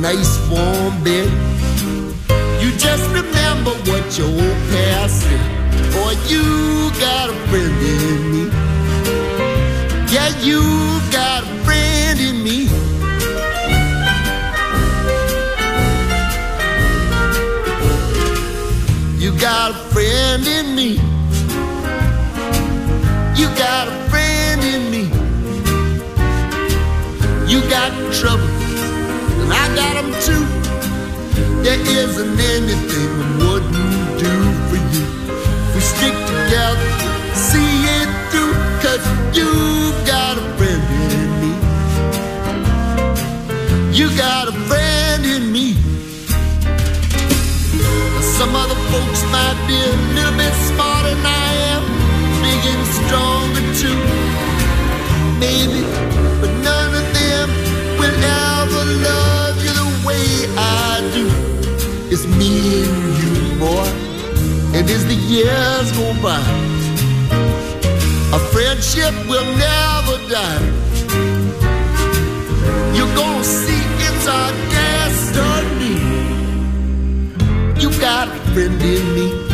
nice warm bed. You just remember what your old past said. Boy, you got a friend in me. Yeah, you got a friend in me. You got a friend in me. You got a friend in me. You got trouble, and I got them too. There isn't anything I wouldn't do for you. We stick together, see it through, 'cause you've got a friend in me. You got a friend in me. Some other folks might be a little bit smarter than I am, big and stronger too, maybe, but none of them will ever love you the way I do. It's me and you, boy, and as the years go by, our friendship will never die. You're gonna see it's our destiny. You got a friend in me.